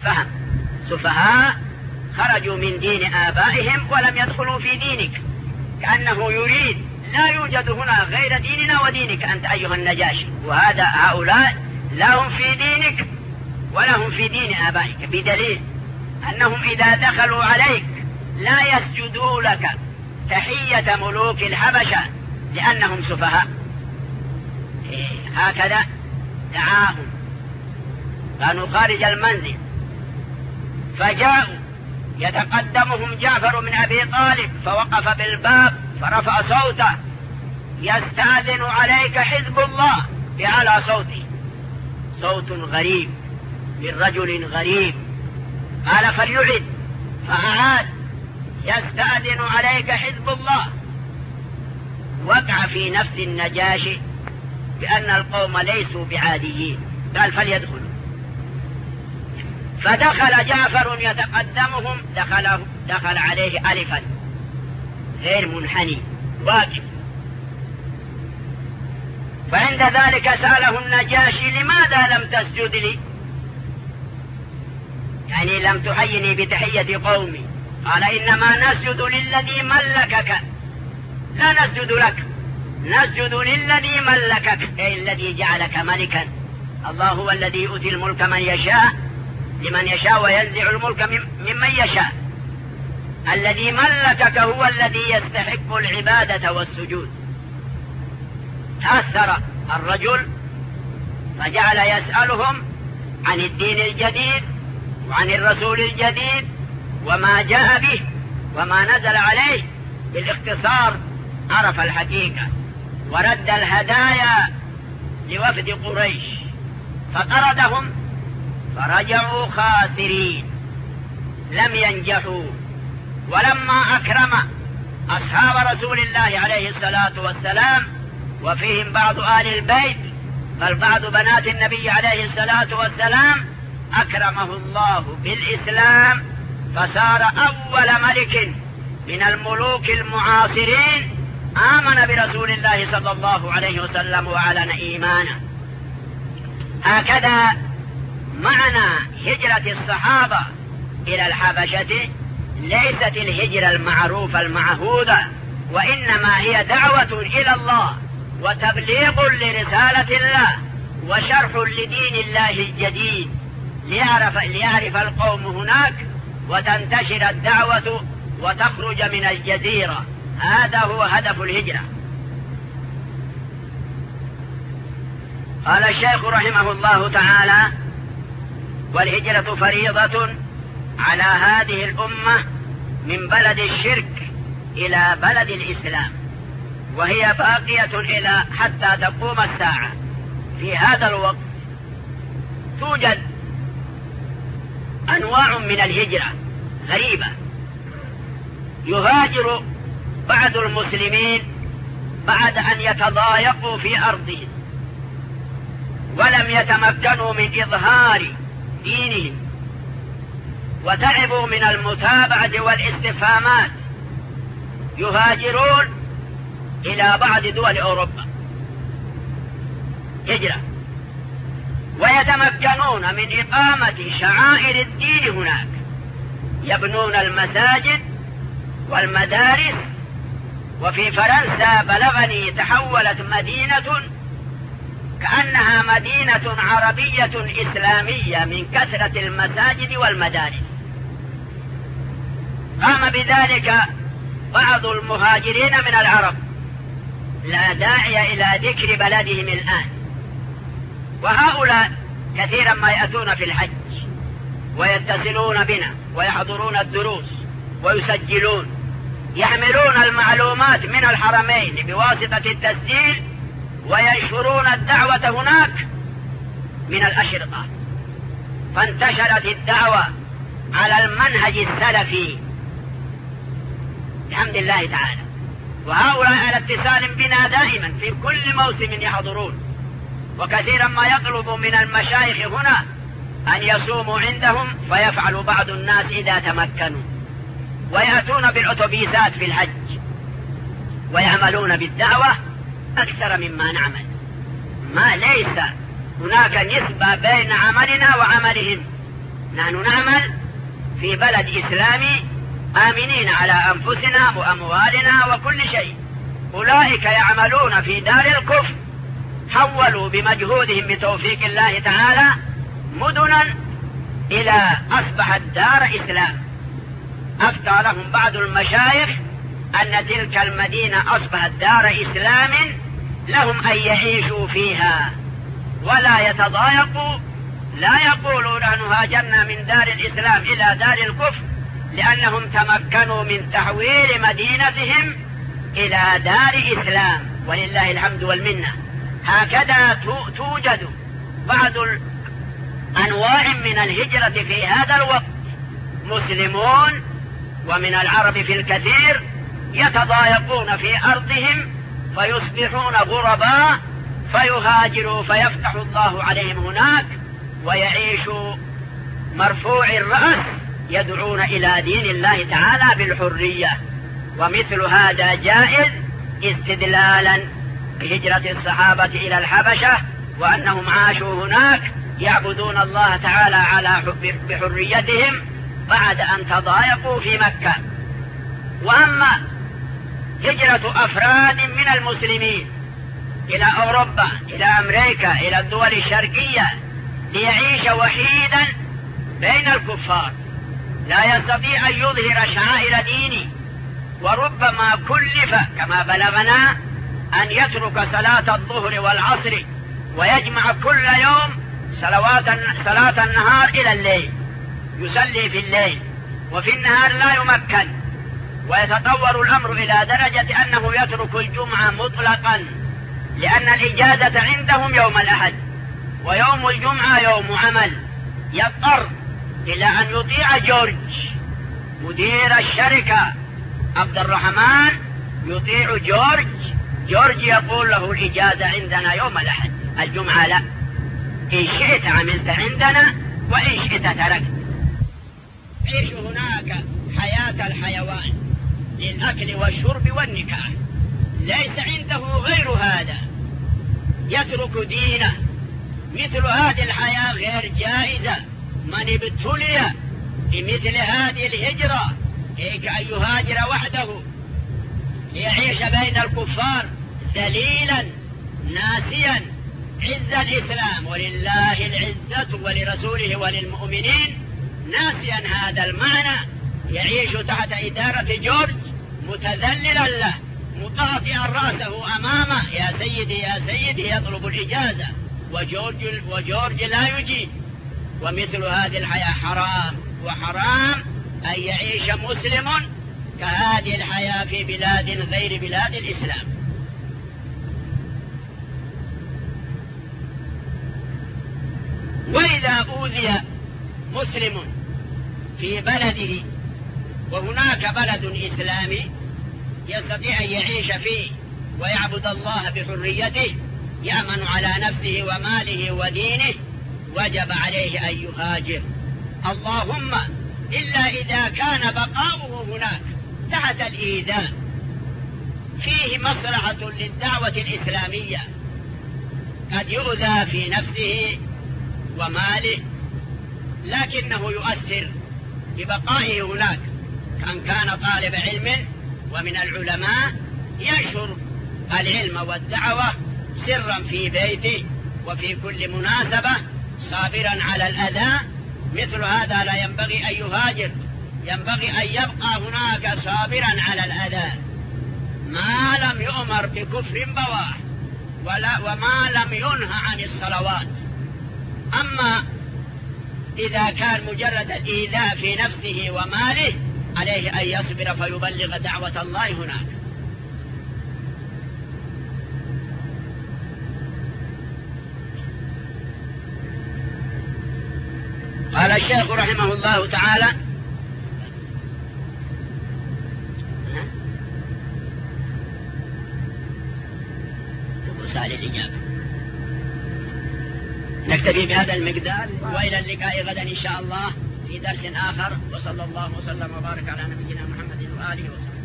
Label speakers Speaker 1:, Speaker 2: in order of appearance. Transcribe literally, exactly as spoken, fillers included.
Speaker 1: فهم. سفهاء خرجوا من دين آبائهم ولم يدخلوا في دينك، كأنه يريد لا يوجد هنا غير ديننا ودينك أنت أيها النجاشي، وهذا هؤلاء لا هم في دينك ولا هم في دين آبائك، بدليل أنهم إذا دخلوا عليك لا يسجدوا لك تحية ملوك الحبشة لأنهم سفهاء. إيه هكذا دعاهم، كانوا خارج المنزل فجاءوا، يتقدمهم جعفر من أبي طالب فوقف بالباب فرفع صوته: يستأذن عليك حزب الله، بأعلى صوته، صوت غريب من رجل غريب. قال: فليعد، فأعاد: يستأذن عليك حزب الله. وقع في نفس النجاشي بأن القوم ليسوا بعاديين، قال: فليدخلوا. فدخل جعفر يتقدمهم، دخل, دخل عليه ألفا غير منحني واقف. فعند ذلك سأله النجاشي: لماذا لم تسجد لي؟ يعني لم تحيني بتحية قومي. قال: إنما نسجد للذي ملكك، لا نسجد لك، نسجد للذي ملكك، أي الذي جعلك ملكا. الله هو الذي يؤتي الملك من يشاء لمن يشاء وينزع الملك ممن يشاء. الذي ملكك هو الذي يستحق العبادة والسجود. تأثر الرجل فجعل يسألهم عن الدين الجديد وعن الرسول الجديد وما جاء به وما نزل عليه. بالاختصار عرف الحقيقة ورد الهدايا لوفد قريش، فطردهم فرجعوا خاسرين لم ينجحوا. ولما أكرم أصحاب رسول الله عليه الصلاة والسلام وفيهم بعض آل البيت بل بعض بنات النبي عليه الصلاة والسلام، أكرمه الله بالإسلام فصار أول ملك من الملوك المعاصرين آمن برسول الله صلى الله عليه وسلم وأعلن إيمانه. هكذا معنى هجرة الصحابة إلى الحبشة ليست الهجرة المعروفة المعهودة، وإنما هي دعوة إلى الله وتبليغ لرسالة الله وشرح لدين الله الجديد ليعرف, ليعرف القوم هناك وتنتشر الدعوة وتخرج من الجزيرة. هذا هو هدف الهجرة. قال الشيخ رحمه الله تعالى: والهجرة فريضة على هذه الأمة من بلد الشرك إلى بلد الإسلام، وهي باقية إلى حتى تقوم الساعة. في هذا الوقت توجد أنواع من الهجرة غريبة. يهاجر بعض المسلمين بعد أن يتضايقوا في أرضهم ولم يتمكنوا من إظهار دينهم وتعبوا من المتابعة والاستفهامات، يهاجرون إلى بعض دول أوروبا هجرة، ويتمكنون من إقامة شعائر الدين هناك، يبنون المساجد والمدارس. وفي فرنسا بلغني تحولت مدينة كأنها مدينة عربية إسلامية من كثرة المساجد والمدارس. قام بذلك بعض المهاجرين من العرب، لا داعي إلى ذكر بلدهم الآن. وهؤلاء كثيرا ما يأتون في الحج ويتصلون بنا ويحضرون الدروس ويسجلون، يحملون المعلومات من الحرمين بواسطة التسجيل وينشرون الدعوة هناك من الأشرطة. فانتشرت الدعوة على المنهج السلفي بحمد الله تعالى. وهؤلاء على اتصال بنا دائما في كل موسم يحضرون، وكثيرا ما يطلب من المشايخ هنا أن يصوموا عندهم، فيفعل بعض الناس إذا تمكنوا ويأتون بالأتوبيسات في الحج ويعملون بالدعوة أكثر مما نعمل. ما ليس هناك نسبة بين عملنا وعملهم، نحن نعمل في بلد إسلامي آمنين على أنفسنا وأموالنا وكل شيء. أولئك يعملون في دار الكفر، حولوا بمجهودهم بتوفيق الله تعالى مدنا إلى أصبحت دار إسلام. أفتى لهم بعض المشايخ أن تلك المدينة أصبحت دار إسلام لهم أن يعيشوا فيها ولا يتضايقوا، لا يقولوا نحن هاجرنا من دار الإسلام إلى دار الكفر، لأنهم تمكنوا من تحويل مدينتهم إلى دار إسلام، ولله الحمد والمنة. هكذا توجد بعض أنواع من الهجرة في هذا الوقت، مسلمون ومن العرب في الكثير يتضايقون في أرضهم فيصبحون غرباء، فيهاجروا فيفتح الله عليهم هناك ويعيشوا مرفوع الرأس يدعون إلى دين الله تعالى بالحرية. ومثل هذا جائز استدلالا بهجرة الصحابة إلى الحبشة وأنهم عاشوا هناك يعبدون الله تعالى على بحريتهم بعد أن تضايقوا في مكة. وأما هجرة أفراد من المسلمين إلى أوروبا، إلى أمريكا، إلى الدول الشرقية ليعيش وحيدا بين الكفار لا يستطيع أن يظهر شعائر دينه، وربما كلف كما بلغنا أن يترك صلاة الظهر والعصر ويجمع كل يوم صلوات صلاة النهار إلى الليل، يصلي في الليل وفي النهار لا يمكن، ويتطور الأمر إلى درجة أنه يترك الجمعة مطلقا، لأن الإجازة عندهم يوم الأحد ويوم الجمعة يوم عمل. يضطر إلى أن يطيع جورج مدير الشركة عبد الرحمن، يطيع جورج. جورج يقول له الإجازة عندنا يوم الأحد، الجمعة لا، إن شئت عملت عندنا وإن شئت تركت. عيش هناك حياة الحيوان للأكل والشرب والنكاح، ليس عنده غير هذا، يترك دينه. مثل هذه الحياة غير جائزة. من ابتلي بمثل هذه الهجرة هيك أن يهاجر وحده ليعيش بين الكفار ذليلا ناسيا عز الإسلام، ولله العزة ولرسوله وللمؤمنين، ناسيا هذا المعنى، يعيش تحت إدارة جورج متذللا له مطاطئا رأسه أمامه، يا سيدي يا سيدي، يطلب الإجازة وجورج, وجورج لا يجيب. ومثل هذه الحياة حرام، وحرام أن يعيش مسلم كهذه الحياة في بلاد غير بلاد الإسلام. وإذا أوذي مسلم في بلده وهناك بلد إسلامي يستطيع أن يعيش فيه ويعبد الله بحريته، يأمن على نفسه وماله ودينه، وجب عليه أن يهاجر. اللهم إلا إذا كان بقاؤه هناك تحت الإيذاء فيه مصلحة للدعوة الإسلامية، قد يؤذى في نفسه وماله لكنه يؤثر ببقائه هناك، كان كان طالب علم ومن العلماء ينشر العلم والدعوة سرا في بيته وفي كل مناسبة صابرا على الأذى. مثل هذا لا ينبغي أن يهاجر، ينبغي أن يبقى هناك صابرا على الأذى ما لم يؤمر بكفر بواح ولا وما لم ينهى عن الصلوات. أما إذا كان مجرد الإيذاء في نفسه وماله عليه أن يصبر فيبلغ دعوة الله هناك. قال الشيخ رحمه الله تعالى: سأل الإجابة. نكتفي بهذا المقدار، وإلى اللقاء غدا إن شاء الله في درس آخر، وصلى الله وسلم وبارك على نبينا محمد وآله وصحبه.